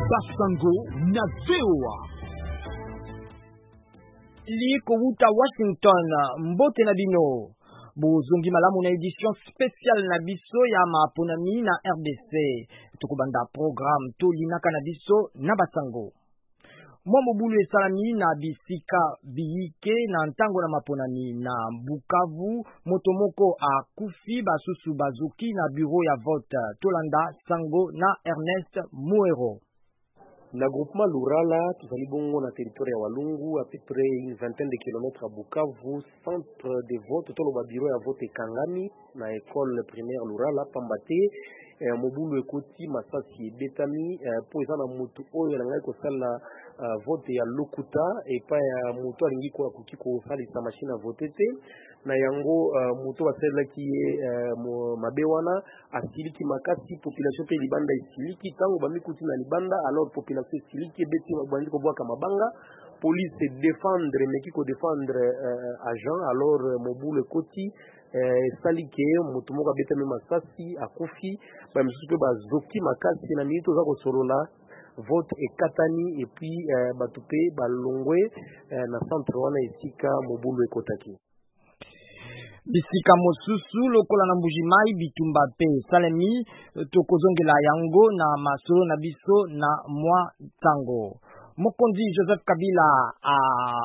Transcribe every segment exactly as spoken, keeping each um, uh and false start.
Basango na V O A. Liko wuta Washington, mbote na bino. Bozongi malamu na edition spéciale na biso ya maponami na R D C. Tukubanda programme tolinaka na biso na Basango. Mwa mobulu esalami na bisika biyike na ntango na maponami na Bukavu, motomoko a kufi basusu bazuki na bureau ya vote. Tolanda Sango na Ernest Muero. Na groupement Lurala, tuzali bongo na territoire ya Walungu, à peu près une vingtaine de kilomètres à Bukavu, centre de vote, tolo ba bureau ya vote Kangami, na école primaire Lurala, Pambate, eh, mobulu ekoti masasi betami, eh, po eza na mutu oyo na ngai ko sala uh, vote ya lokuta, et pa ya mutu alingi ko akuki ko salisa machine à voter te, na yango uh, mutu basela ki uh, mabewana asiliki makasi population pe libanda isiliki tango bamikuti na libanda alors population isiliki beti bandi ko bwaka mabanga police défendre meki ko défendre uh, agent alors uh, mobule koti uh, salike mutu moko betami masasi akufi ba misusu pe bazoki makasi na minito za ko solola vote ekatani et puis uh, batupe balongwe uh, na centre wana esika mobulu ekotaki. Bisika mosusu lokola na mbujimai bitumba pe salemi tokozongela yango na masolo na biso na mwa tango. Mokonzi Joseph Kabila a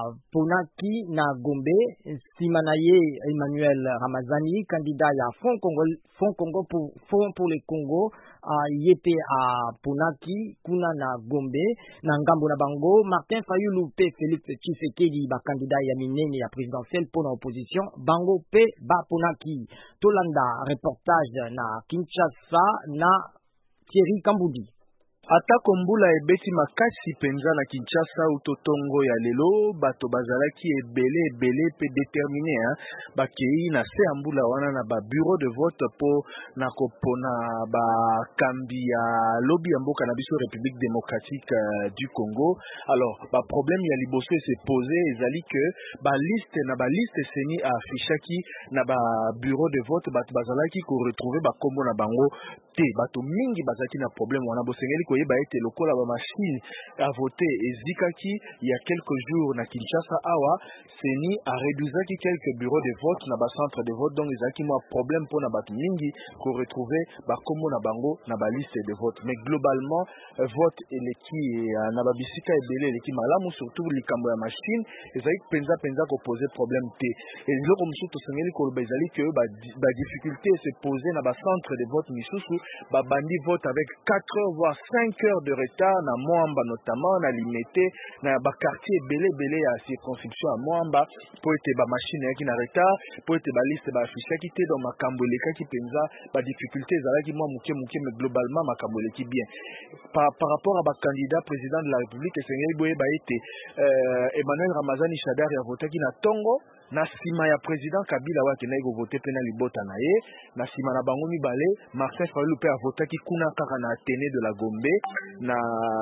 ponaki na Gombe, Simanaye Emmanuel Ramazani, candidat ya Front Congo, Front Congo pour Front pour le Congo, a yete a ponaki kuna na Gombe, na ngambo na bango, Martin Fayulu pe Félix Tshisekedi ba candidat ya minene ya présidentiel pour l'opposition, bango pe ba ponaki. Tolanda reportage na Kinshasa na Thierry Kambudi. Ata kombula ebeti makasi penza na Kinshasa utotongo ya lelo bato bazalaki ebele ebele pe déterminé hein bakei na se ambula wana na ba bureau de vote po na kopona ba kambi ya lobby ya mboka na biso République démocratique euh, du Congo. Alors ba problème ya liboso se posé ezali que ba liste na ba liste seni affichaki na ba bureau de vote bato bazalaki ko retrouver ba kombo na bango te bato mingi bazaki na problème wana bosengeli ko yeba ete lokola ba machine à voter ezikaki il y a quelques jours na Kinshasa awa seni a réduisaki quelques bureaux de vote na ba centre de vote donc ezaki mo problème pour na bato mingi ko retrouver ba kombo na bango na ba liste de vote mais globalement euh, vote eleki euh, na ba bisika ebele eleki malamu surtout likambo ya machine ezali penza penza ko poser problème te et loko mususu tosengeli ko bezali que ba, ba difficulté se poser na ba centre de vote misusu ba bandi vote avec quatre heures voire cinq heures de retard na Mwamba notamment na limité na ba quartier belé belé à circonscription à Mwamba pour être ba machine qui na retard pour être ba liste ba affiché qui était dans makambo leka qui penza ba difficulté ezalaki mwa muke muke mais globalement makambo leki bien par, par rapport à ba candidat président de la République esengeli boye ba été euh, Emmanuel Ramazani Shadari a voté qui na Tongo na sima ya président Kabila wake na iko voter pena libota na ye na sima na bango mibale Martin Fayulu pe a voté ki kuna kaka na Athénée de la Gombe na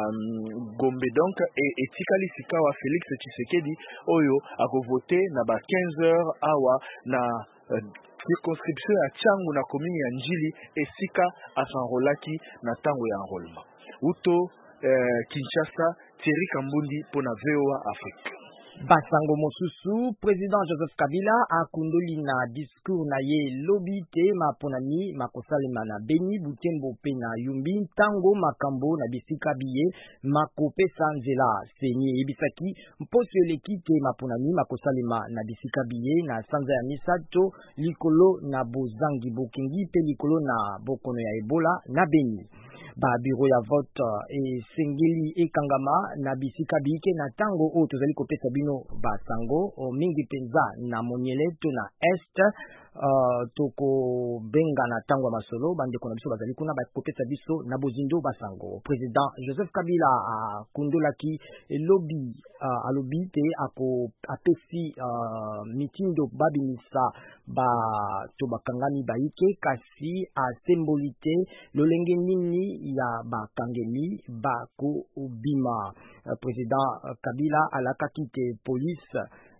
um, Gombe donc et etikali sikawa Félix Tshisekedi oyo ako voter na ba quinze heures awa na uh, circonscription ya Tchangu na commune ya Njili esika asanrolaki na tango ya enrôlement uto uh, Kinshasa Thierry Kambundi pona V O A Afrique. Basango mosusu, président Joseph Kabila a kundoli na discours na ye lobby te maponami makosalema na Beni Butembo pe na Yumbi tango makambo na bisika biye makope sanzela senye ebisaki mposo leki te maponami makosalema na bisika biye na sanza ya misato likolo na bozangi bokingi pe likolo na bokono ya Ebola na Beni. Ba bureau ya vote e sengeli e kangama na bisika bike na tango o tozali kopesa bino basango o mingi penza na monyele to na est uh, toko benga na tango masolo bande kona biso bazali kuna ba kopesa biso na bozindo basango. Président Joseph Kabila a kundolaki lobby uh, a lobby te ako apesi uh, meeting do babinisa ba to bakangami baike kasi a symbolité lolenge nini ya bakangeli bako ubima. Uh, président uh, Kabila alakaki te police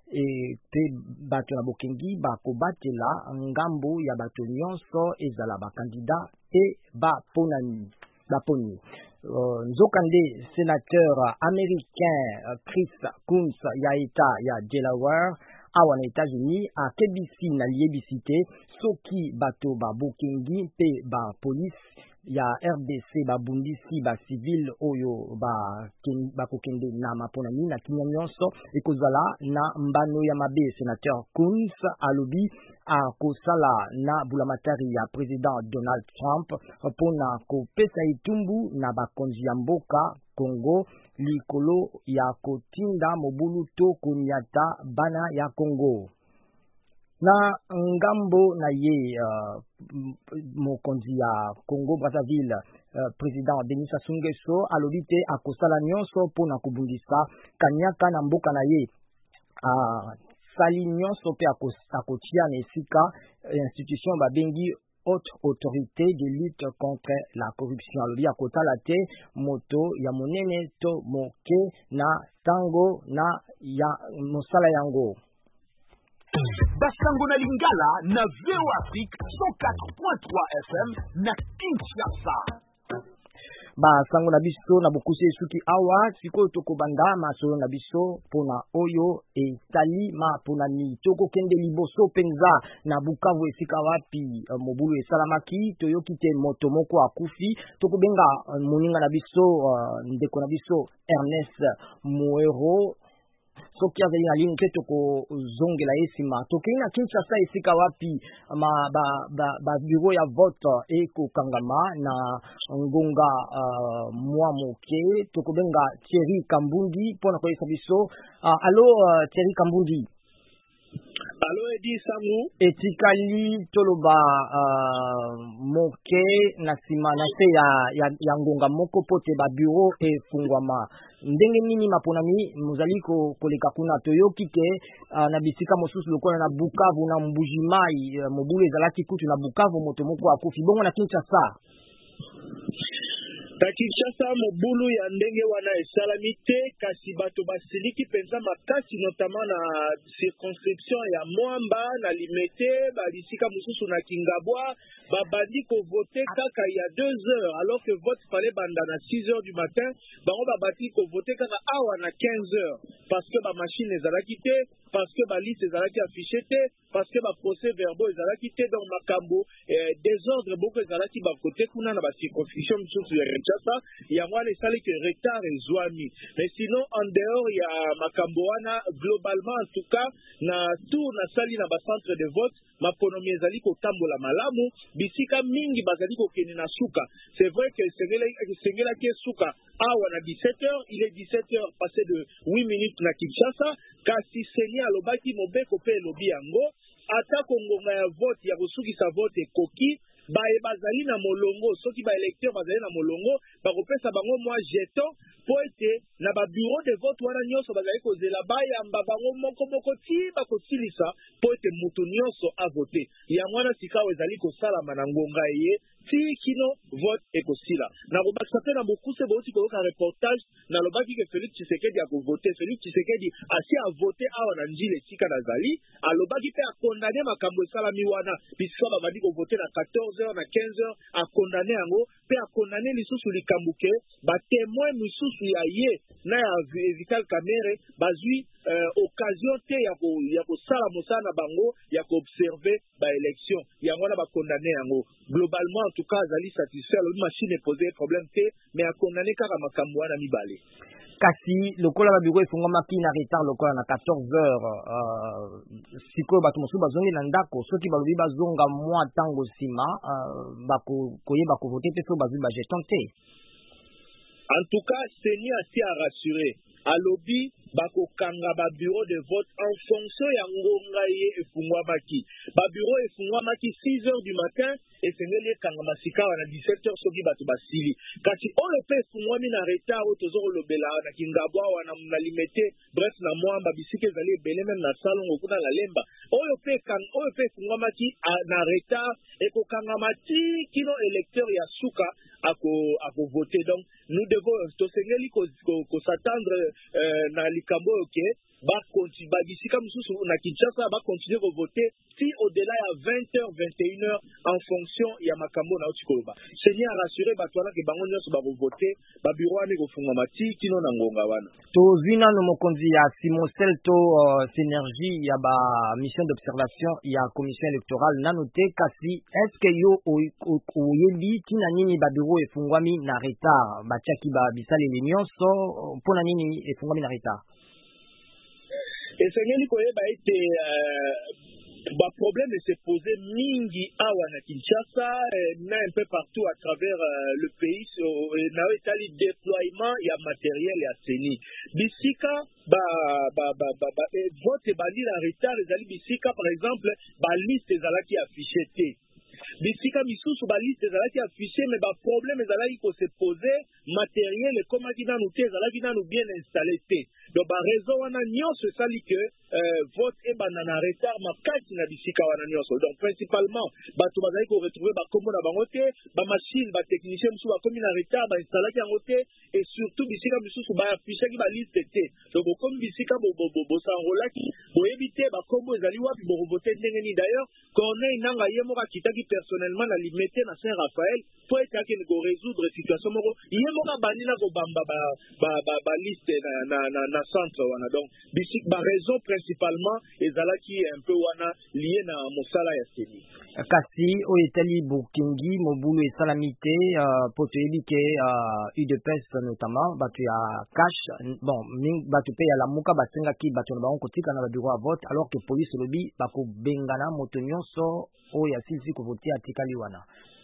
et pe bato na bokengi bako batela ngambo ya bato nyonso ezala ba candidat et ba ponani ba poni. uh, nzokande sénateur américain uh, Chris Coons ya eta ya Delaware awa na États-Unis a kebisi na liebisite soki bato ba bokengi pe ba police ya R D C ba bundisi ba civil oyo ba ken, ba kokende na maponami na kinya nyonso ekozala na mbano ya mabe. Sénateur Coons alobi a kosala na bulamatari ya président Donald Trump pona kopesa itumbu na bakonzi ya mboka Congo likolo ya kotinda mobulu to konyata bana ya Congo. Na ngambo na ye uh, mokonzi ya Congo Brazzaville uh, président Denis Sassou Nguesso alobi te akosala nyonso pona kubundisa kanyaka na mboka na ye uh, sali nyonso pe akotia na esika institution babengi haute autorité de lutte contre la corruption. Alobi akotala te moto ya monene to moke na tango na ya mosala yango. Basango na Lingala na V O Afrique cent quatre point trois F M na Kinshasa. Basango na biso na bokuse suki awa siko toko banda masolo na biso pona oyo etali ma pona ni toko kende liboso penza na Bukavu esika wapi uh, mobulu esalamaki toyoki te moto moko akufi toko benga uh, moninga na biso uh, ndeko na biso Ernest Muero soki azali na ligne ke toko zongela esima toki na Kinshasa esika wapi ma ba ba, ba bureau ya vote eko kangama na ngonga uh, mwa moke toko benga Thierry Kambundi pona ko esabiso uh, allo uh, Thierry Kambundi. Allo Edi Samu etikali toloba uh, moke na sima na se ya, ya, ya ngonga moko pote ba bureau e fungwama ndenge nini maponami muzali ko koleka kuna toyoki te uh, na bisika mosusu lokola na Bukavu na Mbujimai uh, mobulu ezalaki kutu na Bukavu moto moko akufi bongo na Kinshasa. Na Kinshasa mobulu ya ndenge wana esalami te kasi bato basiliki penza makasi notamment na circonscription ya Mwamba na Limete balisika mosusu na Kingabwa babandi ko voter kaka ya deux heures alors que vote fallait banda na six heures du matin bango babati ko voter kaka awa na quinze heures parce que ba machine ezalaki te parce que ba liste ezalaki affiché te parce que ba procès verbaux ezalaki te donc makambo eh, désordre beaucoup ezalaki ba côté kuna na ba circonscription mosusu ya Kinshasa ya mwana esali que retard ezwami mais sinon en dehors ya makambo wana globalement en tout cas na tour na sali na ba centre de vote maponomi ezali ko tambola malamu bisika mingi bazali ko kene na suka. C'est vrai que sengela ke suka awa na dix-sept heures il est dix-sept heures passé de huit minutes na Kinshasa kasi seni alobaki mobeko pe lobi yango ata kongonga ya vote ya kosukisa vote koki bae bazali na molongo soki ba électeur bazali na molongo bakopesa bango mwa jeton po ete na ba bureau de vote wana nyonso bazali kozela bayamba bango moko moko ti bakosilisa po ete mutu nyonso avote ya mwana sikawa ezali kosalama na ngonga ye ti kino vote ekosila na kobakisa pe na bokuse bauti koyoka reportage na lobaki ke Félix Tshisekedi akovote Félix Tshisekedi asi avote awa na njile esika nazali alobaki pe akondane makambo esalami wana bisika babandi kovote na quatorze heures na quinze heures akondane yango pe akondane lisusu likambuke batemoin misusu ya ye na ya Vital Kamerhe bazwi euh, occasion te ya ko ya kosala mosala bango ya koobserve ba élection yango na bakondane yango globalement en tout cas azali satisfait la machine est posé problème te mais akondane kaka makambo wana mibale kasi lokola ba bureau efungwamaki na retard lokola na quatorze heures uh, sikoyo bato mosusu bazongi na ndako soki balobi bazonga mwa ntango nsima uh, bakoyeba kovote te so bazwi bajeton te. En tout cas seni asi a rassuré alobi bakokanga ba bureau de vote en fonction ya ngonga ye efungwamaki ba bureau efungwamaki six heures du matin esengeli ekanga masika wana dix-sept heures soki bato basili kasi oyo pe efungwami na retard oyo tozokolobela na Kingabwa wana na Limete bref na Mwamba bisika ezali ebele meme na Salongo kuna na Lemba oyo pe oyo pe efungwamaki na retard ekokangama ti kino électeur ya suka ako ako voter donc nous devons tosengeli ko, ko, ko s'attendre euh, na likambo oke ba continue ba bisika mususu na Kinshasa ba continuer ko voter si au delà au-delà ya vingt heures vingt et une heures en fonction ya makambo na utikoloba Seigneur rassurer bato wana ke bango nyonso bakovote babiro wana ekofungwama ti kino na ngonga wana tozwi nano mokonzi ya simosel to uh, synergie ya ba mission d'observation ya commission électorale nano te kasi est-ce que yo oyebi tina nini babiro efungwami na retard batiaki ba bisaleli nyonso mpona nini efungwami na retard esengeli koyeba ete ba problème se poser mingi awa na Kinshasa na un peu partout à travers euh, le pays na etali déploiement ya matériel ya seni bisika ba ba ba ba, ba eh, vote bali la retard ezali bisika par exemple ba liste ezalaki affiché te bisika misusu ba liste ezalaki affiché mais ba problème ezalaki ko se poser matériel ekomaki nanu te ezalaki nanu bien installé te donc ba raison wana nyonso esali que euh, vote ebanda na retard makasi na bisika wana nyonso donc principalement bato bazali ko retrouver ba kombo na bango te ba machine ba technicien musu ba komi na retard ba installaki yango te et surtout bisika misusu ba affichaki ba liste te donc comme bisika bo bo bo sanrolaki boyebi te ba kombo ezali wapi bo voter ndenge ni d'ailleurs Corneille nanga yemo ka kitaki personnellement na limité na Saint-Raphaël pour être capable de résoudre situation moko yemo ka banina ko bamba ba ba ba, ba liste na na na, na centre wana donc bisik ba raison principalement ezalaki un peu wana lié na mosala ya seni kasi oyo etali bokingi mobulu esalami te uh, po toyebi ke uh, U D P S notamment bato ya cash bon bato mpe ya lamuka basengaki bato na bango kotika na babiro ya vote alors que police elobi bakobengana moto nyonso oyo asilisi kovote atikali wana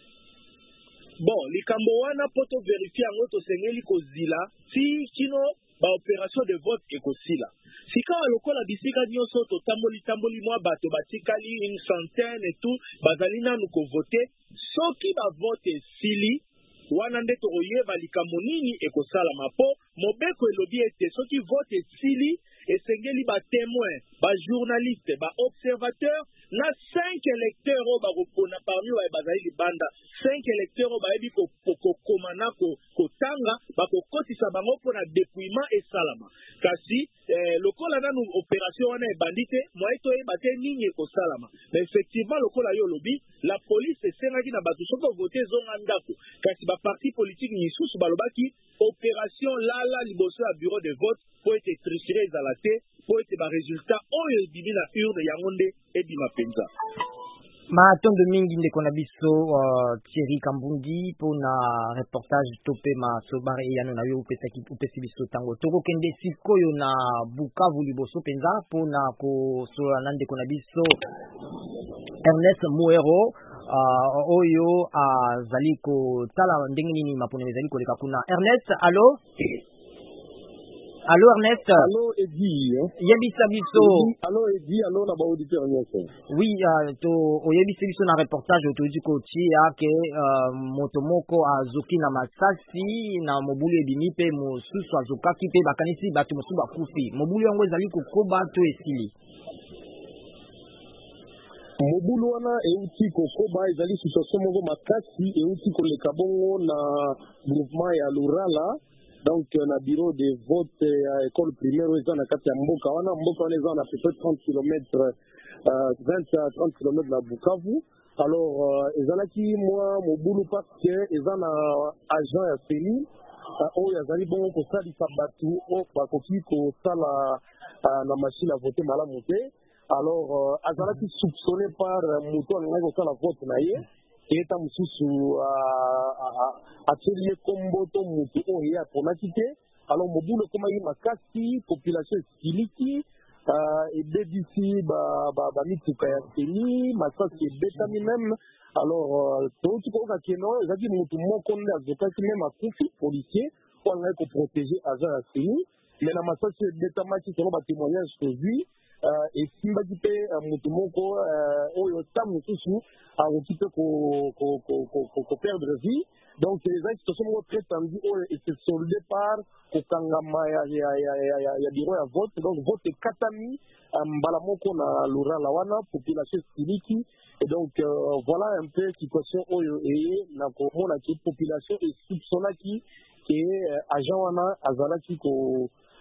bon likambo wana po to vérifie yango tosengeli kozila ti kino ba opération de vote ekosila sika lokola bisika nyonso totamboli tamboli mwa bato batikali une centaine et tout bazali nanu kovote soki bavote esili wana nde tokoyeba likambo nini ekosalama po mobeko elobi ete soki vote esili esengeli batémoin bajournaliste baobservateur na cinq électeurs oyo bakopona parmi oyo bazali libanda cinq électeurs oyo bayebi kokoma na kotanga bakokotisa bango mpona dépouillement esalama kasi eh, lokola nanu opération wana ebandi te moye toyeba te nini ekosalama mais effectivement lokola yo olobi la police esengaki na bato soki ovote ezonga ndako kasi baparti politique misusu balobaki opération lala liboso ya bureau de vote po ete tricherie ezala te po ete baresultat oyo ebimi na urne yango nde ebima mpenza matondo mingi ndeko na biso uh, Thierry Kambundi mpona reportage to mpe masobare eyano na yo upesaki upesi biso ntango tokokende sikoyo na Bukavu liboso mpenza mpona kosolola na ndeko na biso Ernest Muero uh, oyo azali uh, kotala ndenge nini maponelo ezali koleka kuna Ernest allo Allô Ernest. Allô Eddie. Yebisa biso. Allô Eddie, allô na ba auditeur nyonso. Oui, uh, to oyebisa biso na reportage otoji ko tia ke uh, motomoko azoki na masasi na mobulu ebimi pe mosusu azokaki pe bakanisi bato mosusu bakufi. Mobulu yango ezali kokoba to esili. Mobulu wana euti kokoba ezali situation moko makasi euti koleka bongo na mouvement ya Lurala. Donc na bureau de vote à école primaire eza na kati ya mboka wana mboka wana eza na peut-être trente kilomètres euh, vingt à trente kilomètres na Bukavu alors euh, ezalaki moi mobulu parce que eza na agent ya seni uh, oyo azali bongo kosalisa bato oyo bakoki kosala uh, na machine à voter malamu te alors uh, azalaki soupçonné par uh, moto alingaki kosala vote na ye eta mususu atelier kombo to mutu oyo ya ponaki te alors mobulu ekomaki makasi population esiliki ebebisi bamituka ya seni masasi ebetami meme alors touti koyoka keno ezalaki mutu moko nde azokaki meme akufi policier po alingaki koprotege agent ya seni mais na masasi ebetamaki selon batémoignage tozwi esimbaki mpe mutu moko oyo ta mosusu akoki mpe koperdre vie donc ezalaki situation moko très tendue oyo ese soldé par kokangama ya bureau ya vote donc vote ekatami mbala moko na Lurala wana population esiliki et donc euh, voilà un peu situation oyo eye na komona ke population esoupçonnaki ke agent wana azalaki ko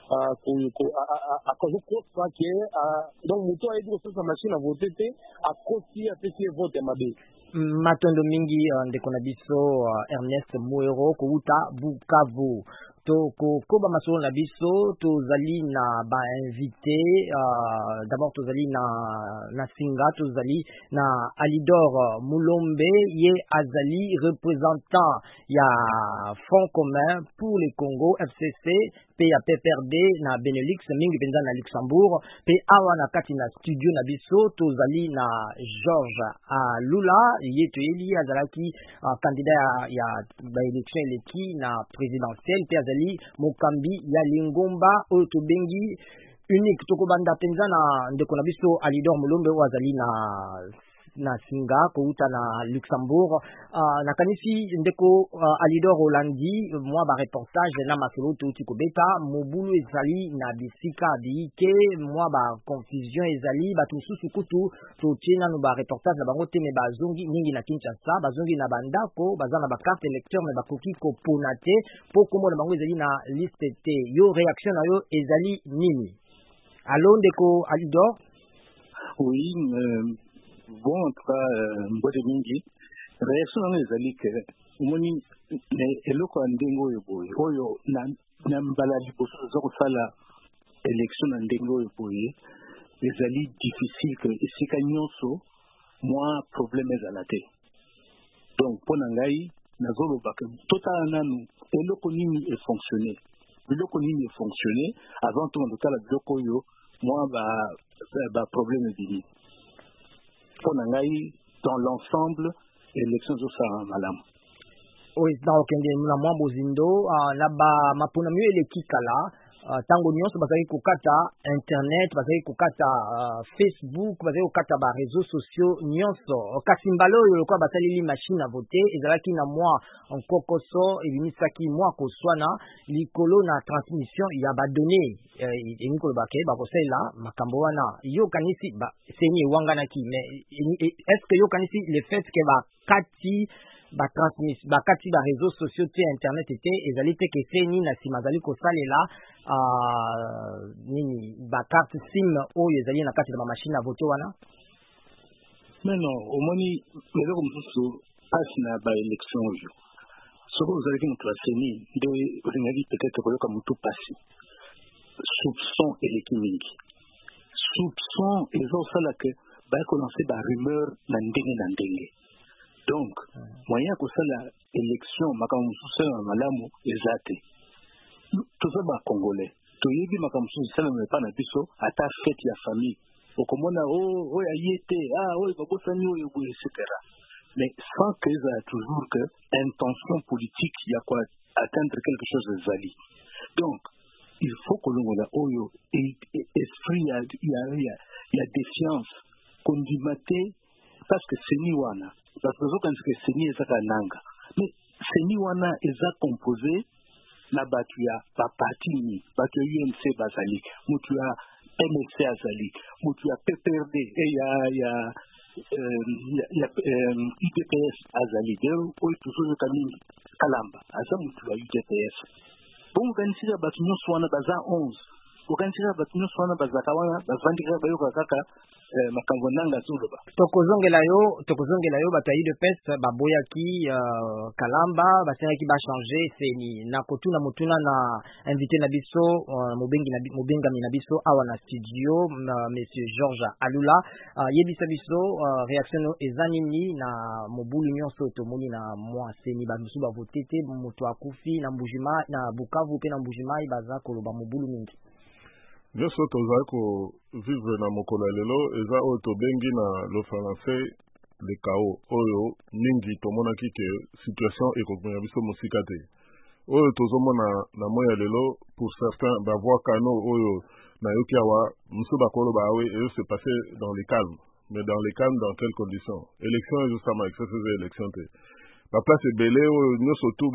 akozokosa ke donc moto ayebi kosalisa machine à voter te akosi apesi ye vote ya mabe. Matondo mingi uh, ndeko na biso uh, Ernest Muero kouta Bukavu to ko koba masolo na biso tozali na ba invité uh, d'abord tozali na na singa tozali na Alidor Mulombe ye azali représentant ya Front commun pour le Congo F C C pe ya P P R D na Benelux mingi penza na Luxembourg pe awa na kati na studio na biso tozali na George Alula ye toyeli azalaki uh, candidat ya, ya ba élection eleki na présidentielle pe azali mokambi ya lingomba oyo tobengi unique tokobanda penza na ndeko na biso Alidor Mulombe oyo azali na na singa kouta na Luxembourg uh, na kanisi ndeko uh, Alidor Holandi moi ba reportage na masolo tuti kobeta mobulu ezali na bisika biike moi ba confusion ezali batu susu kutu totina no ba reportage na bango te me bazongi ningi na Kinshasa bazongi na bandako bazana ba carte électeur me bakoki ko ponate po komo na bango ezali na liste te yo réaction na yo ezali nini allo ndeko Alidor? Oui euh... Bon, en tout cas, mbode mingi réaction na ezali ke umoni eloko ndengo yo boye oyo na na mbala liboso zo kosala élection na ndengo yo boye ezali difficile que esika nyonso moi problème ezala te donc pona ngai nazoloba ke totala nanu eloko nini e fonctionner eloko nini e fonctionner avant tout totala biloko yo moi ba ba problème ezali dans l'ensemble élection zo sa malam oui dans okende na mwa bozindo uh, na ba mapona mieux elekikala uh, tango nyonso bazali kokata internet bazali kokata uh, Facebook bazali kokata ba réseaux sociaux nyonso kasi mbalo yo kwa basaleli machine à voter ezalaki na mwa nkokoso ebimisaki mwa koswana likolo na transmission ya ba données et nikolo bake ba kosela makambo wana yo kanisi ba seni wangana ki mais est-ce que yo kanisi le fait que ba kati ba transmission ba kati ba réseaux sociaux te internet te ezali te ke seni na sima zali kosalela uh, nini ba carte sim oyo ezali na kati na ba machine à voter wana mais non au moni mais comme tout passe na ba élection yo soko ezali ki mutu aseni nde olingali peut-être koyoka mutu pasi soupçon eleki mingi soupçon ezosala ke bakolanse ba rumeur na ndenge na ndenge donc moyen kosala élection makambo mosusu ya malamu eza te toza bacongolais toyebi makambo mosusu esalama epa na biso ata fete ya famille okomona oyo aye te oyo babosani oyo boye et cetera mais sans que ezala toujours que intention politique ya ko atteindre quelque chose ezali donc il faut que l'on a oyo esprit ya ya ya défiance kondimate parce que seni wana parce que zoka que seni ezaka nanga mais seni wana eza composé na batu ya ba parti ni batu ya U N C bazali mutu ya M L C azali mutu ya P P R D et ya ya euh ya U D P S azali donc oyo toujours kamini kalamba asa mutu ya U D P S bon kanisa batu nyonso wana baza onze okanisika batu nyonso wana bazaka wana bavandika bayoka kaka makambo nanga zoloba tokozongela yo tokozongela yo bato ya U D P S baboyaki uh, kalamba basengaki bachange seni na kotuna motuna na invité na biso uh, mobengi na mobengami na biso awa na studio uh, monsieur George Alula uh, yebisa biso uh, réaction eza nini na mobulu nyonso tomoni na mwa seni bamusu bavote te moto akufi na Mbujima na Bukavu pe na Mbujima baza koloba mobulu mingi nyonso tozali kovivre na mokolo ya lelo eza oyo tobengi na le français le chaos oyo mingi tomonaki ke situation ekokomela biso mosika te oyo tozomona na moya ya lelo pour certains bavoi kano oyo nayoki awa mosusu bakoloba awe eyo se passe dans le calme mais dans le calme dans quelles conditions élection ezosama exercice eza élection te baplace ebele oyo nyonso tu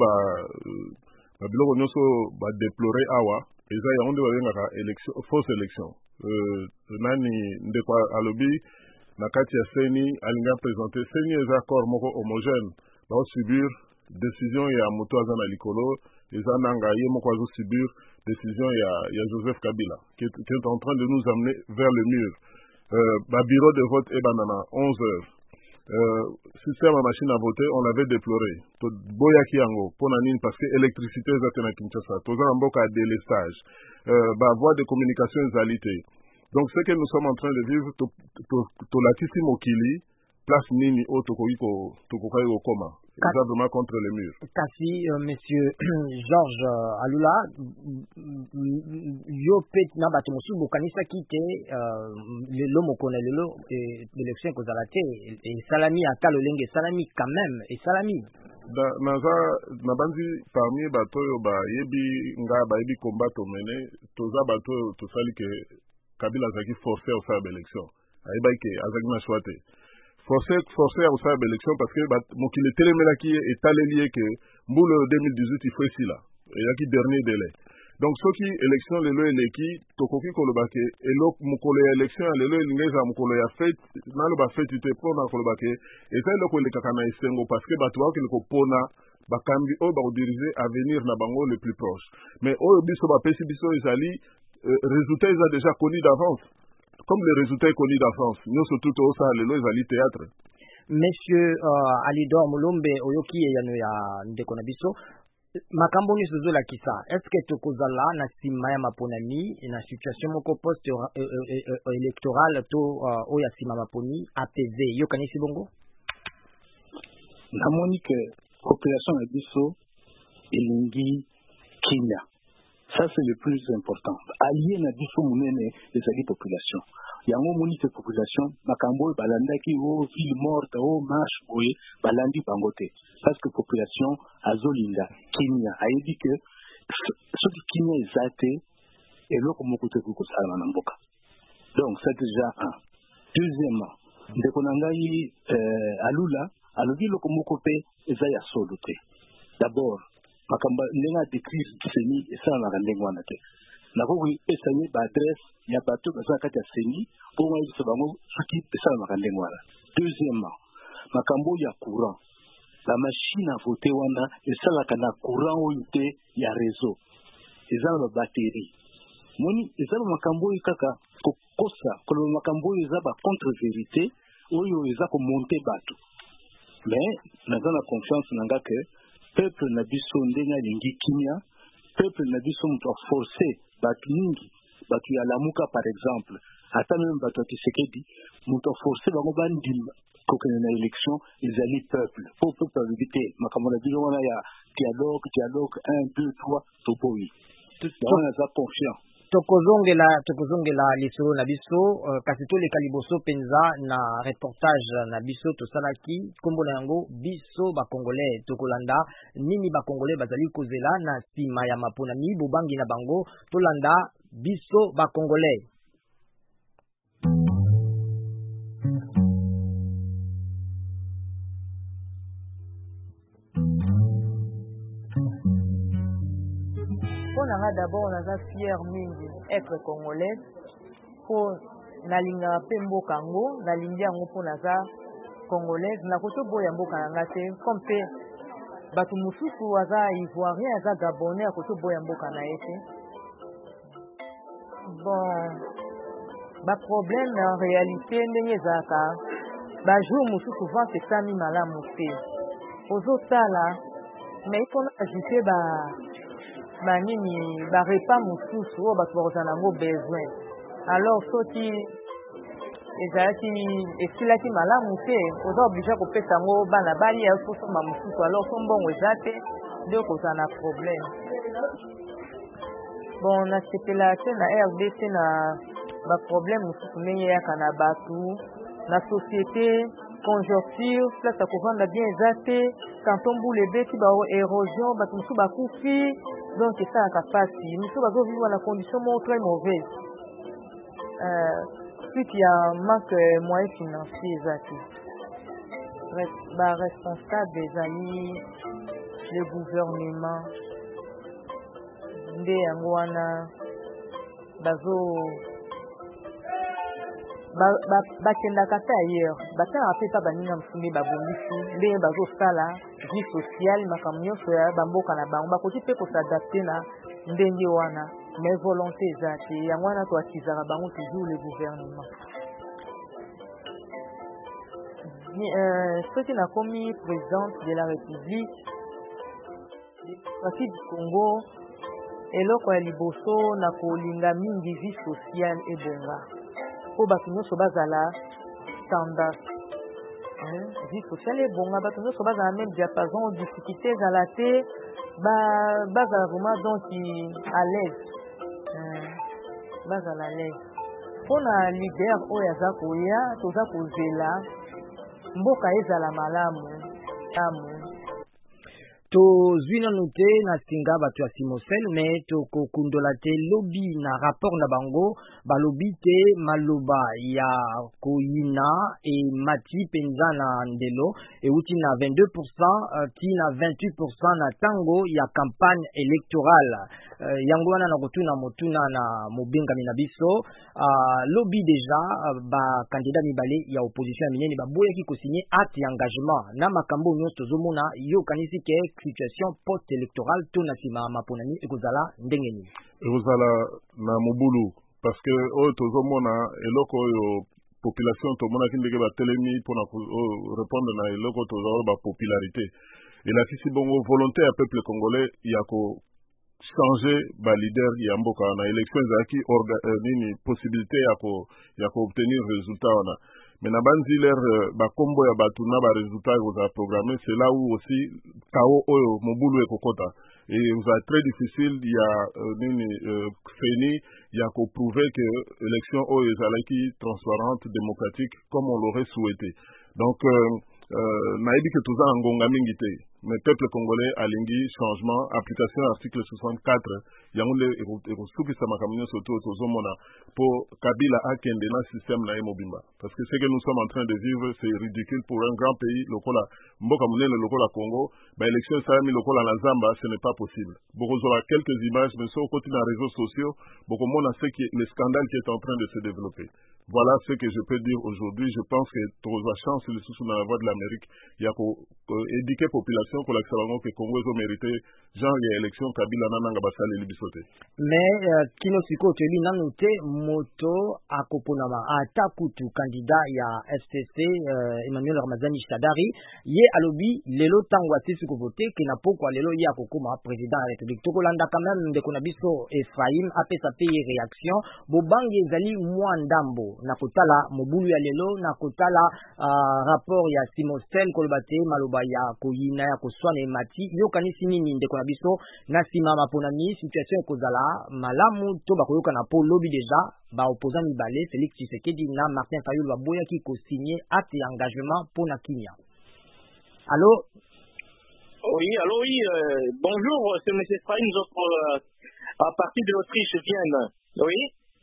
babiloko nyonso badeplore awa eza yango nde babengaka élection fausse élection euh, nani ndeko alobi na kati ya seni alinga présenter seni eza corps moko homogène baosubir décision ya moto aza na likolo eza nanga ye moko azo subir décision ya, ya Joseph Kabila qui est, qui est en train de nous amener vers le mur. Euh, ba bureau de vote ebanana onze heures. Euh, système à machine à voter, on l'avait déploré. Boyaki yango, ponanine parce que électricité est na Kinshasa. Toza mboka délestage. Euh, ba voie de communication ezalité. Donc ce que nous sommes en train de vivre, to to to latisi mokili, place nini o tokoki ko tokokai ko koma. Exactement contre les murs. Kasi euh, monsieur Georges euh, Alula yo pet na bato mosu bokanisa kite euh, lelo mokona lelo l'élection ko zalate et salami ata lolenge salami quand même et salami da naza nabanzi parmi bato yo ba yebi nga ba yebi combat to mene toza bato to sali ke Kabila zaki forcer au faire élection ayeba ke azaki na choite forcer forcer au faire élection parce que mokile telemela ki etaleli ke mbulu deux mille dix-huit il faut ici là et yaki dernier délai. Donc ce qui élection lelo eleki tokoki koloba ke elok mokolo ya élection lelo elingeza mokolo ya fête nalo ba fête te pona koloba ke eza eloko elekaka na esengo parce que bato bako ko pona bakambi o ba diriger avenir na bango le plus proche. Mais o biso ba pesi biso ezali euh, résultat est déjà connu d'avance. Comme les résultats est connu d'avance, nous surtout au ça lelo ezali théâtre. Monsieur uh, Alidor Mulombe oyoki yano ya ndekona biso makambo nyonso ezolakisa eske tokozala na nsima ya maponami na situation moko post électorale to uh, oyo ya nsima maponi apaisé yokanisi bongo namoni ke population ya biso elingi kimia. Ça c'est le plus important. Allié na biso munene ezali population. Yango moni ke population makambo balandaki o ville morte o marche boye balandi bangote. Parce que population azolinga kimia ayebi ke soki kimia ezate eloko moko te kokosala na mboka. Donc c'est déjà un. Deuxièmement, ndeko na ngai euh, Alula alobi loko moko pe eza ya solo te. D'abord makamba ndenge décrire seni esala na ndenge wana te. Nako esani ba adresse ya bato baza kati ya seni pour moi biso bango soki esala na ndenge wana. Deuxièmement, makambo ya courant. La machine à voter wana esalaka na courant oyo te ya réseau. Ezala ba batterie. Moni ezala makambo kaka kokosa kolo makambo eza ba contre vérité oyo eza ko monter bato. Mais naza na confiance nanga ke peuple na biso ndenge alingi kimia, peuple na biso muto forcé bato mingi, bato ya Lamuka par exemple, ata même bato ya Tshisekedi, muto forcé bango bandima kokene na élection ezali peuple. Pour peuple habité, makambo na biso wana ya dialogue, dialogue un, deux, trois, toboyi. Tout on a confiant. tokozongela tokozongela lisolo na biso uh, kasi toleka liboso penza na reportage na biso tosalaki kombo na yango biso bakongolais tokolanda nini bakongolais bazali kozela na nsima ya maponami bobangi na bango tolanda biso bakongolais. Nanga d'abord naza fier mingi être congolais po nalinga pe mboka ngo nalingi yango po naza congolaise na koto boya mboka nanga te comme pe bato mosusu aza ivoirien aza gabonais a koto boya mboka na ye te. Bon ba problème en réalité ndenge ezalaka ba jour mosusu vente esami malamu te ozotala mais il faut ajouter ba manini ba repas mosusu oyo bato bakozala nango besoin alors soki ezalaki esilaki malamu te oza oblige kopesa yango bana balia osomba mosusu alors so mbongo eza te nde okozala na problème. Bon nasepela te na R D C na baproblème mosusu ndenge eyaka na bato na société conjoncture place ya kovanda bien eza te kanton mbula ebeti baérosion bato mosusu bakufi donc esalaka pasi mosusu bazovivre na condition moko très mauvaise euh, suite ya manque moyen financier eza te baresponsable ezali le gouvernement nde yango wana bazo bakendaka ata ailleurs batalaka mpe ata baninga mosusu nde babongisi ndenge bazosala vie sociale makambo nyonso ya bamboka na bango bakoki mpe kosadapte na ndenge wana mais volonté eza te yango wana toakizaka bango toujours le gouvernement. Soki nakomi présidente de la république parti du Congo eloko ya liboso na kolinga mingi vie sociale ebonga po bato nyonso bazala standard vie sociale ebonga bato nyonso bazala même diapason difficulté ezala te bazala vraiment donc à l'aise bazala à l'aise mpona leader oyo aza koya toza kozela mboka ezala malamu tamu tozwi nanu te na singa bato ya Simosel me tokokundola te lobi na rapport na bango balobi te maloba ya koyina e mati penza na ndelo euti na vingt-deux pour cent ti na vingt-huit pour cent na tango ya campagne électorale uh, yango wana na kotuna motuna na mobengami na biso uh, lobi deja uh, ba candidat mibale ya opposition ya minene baboyaki kosigner acte engagement na makambo nyonso tozomona yo kanisi ke situation post-électorale to na sima maponani ekozala ndenge nini ekozala na mobulu parce que oyo tozomona eloko oyo population tomonaki ndenge batelemi mpona répondre na eloko tozala bapopularité elakisi bongo volonté ya peuple congolais ya ko changer ba leader ya mboka na élection ezalaki euh, nini possibilité ya ko ya ko obtenir résultat wana mais na banzi leur bakombo ya batu na ba résultat kozala programmé c'est là où aussi kao oyo mobulu ekokota et vous êtes très difficile il y a euh, nini euh, fini il y a ko prouver que élection oyo ezalaki transparente démocratique comme on l'aurait souhaité donc euh, euh, nayebi que toza ngonga mingi te mais peuple congolais alingi changement application article soixante-quatre yango le ekosukisa makambo nyonso to tozomona po Kabila akende na système na ye mobimba parce que ce que nous sommes en train de vivre c'est ridicule pour un grand pays lokola mboka munene lokola Congo ba élection salami lokola na Zamba ce n'est pas possible bokozwa quelques images mais sur côté dans les réseaux sociaux bokomona ce qui le scandale qui est en train de se développer voilà ce que je peux dire aujourd'hui je pense que tozwa chance le sous dans la voie de l'Amérique il y a ko éduquer population pour l'accès que Congo est mérité genre il y a élection Kabila nananga basali libisote mais uh, kino siko teli nanu te moto akoponama atakutu candidat ya F C C uh, Emmanuel Ramazani Shadari ye alobi lelo tango atisi ko voter ke na pokwa lelo ye akokoma président de la République tokolanda quand même ndeko na biso Ephraim apesa pe réaction bobangi ezali mwa ndambo na kotala mobulu ya lelo na kotala uh, rapport ya Simosel kolobate maloba ya koyina ya koswana mati yo kanisi nini ndeko na biso na sima maponami situation ekozala malamu to bakoyoka na po lobi deja ba opposant mibale Félix Tshisekedi na Martin Fayulu baboya ki ko signer acte d'engagement pour na Kenya. Allô? Oui, allô, oui, euh, bonjour, c'est M. Ephraim, euh, à partir de l'Autriche, Vienne. Oui?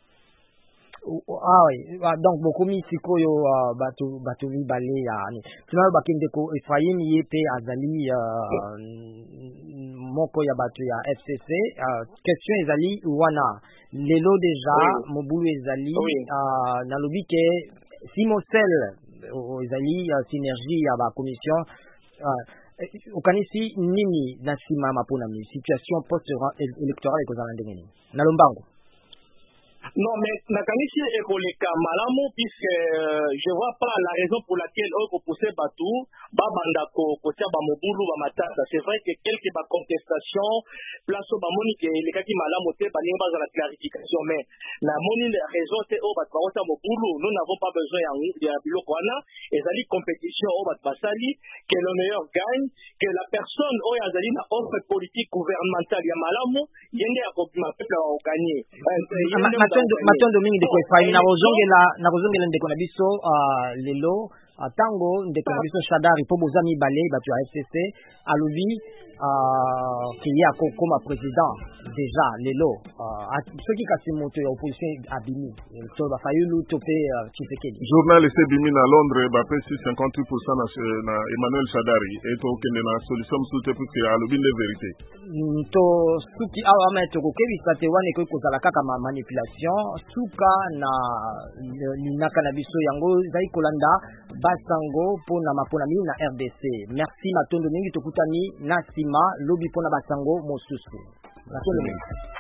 Ah oui, donc bokomi sikoyo uh, batu batu mibale ya ni tuna bakende ko Ephraim yepe azali uh, moko ya batu ya F C C uh, question ezali wana lelo deja oui. Mobulu ezali oui. uh, na lobi ke Simosel uh, ezali uh, synergie ya ba commission uh, ukanisi nini na sima mapona mi situation post électorale ekozala ndenge nini na lombango. Non, mais nakanisi ekoleka malamu puisque euh, je vois pas la raison pour laquelle on peut pousser batou babanda ko kotia ba mobulu ba matata. C'est vrai que quelques ba contestation place ba monique les kaki malamu te ba ninga za la clarification mais la moni la raison te o ba ba mobulu nous n'avons pas besoin ya biloko wana ezali compétition o ba basali que le meilleur gagne que la personne o yazali na offre politique gouvernementale ya malamu yende ya ko ma peuple wa gagner matondo mingi ndeko Ephraim na kozongela na kozongela ndeko na biso uh, lelo uh, tango ndeko na biso Shadari po bozami bale batu ya F C C alobi uh, qui a comme président déjà lelo uh, ceux qui kasi moto ya opposition abimi to ba fayulu topé uh, Tshisekedi journaliste bimi na Londres ba pesi cinquante-huit pour cent na, na Emmanuel Shadari et to kende na solution sute puisque alobi de vérité to suki awa ma to ko kebisa te wane ko kozala kaka ma manipulation suka na linaka na biso yango zai kolanda basango pona mapona mi na R D C. Merci matondo mingi tokutani na sima lobi pona basango mosusu. Matondo mingi.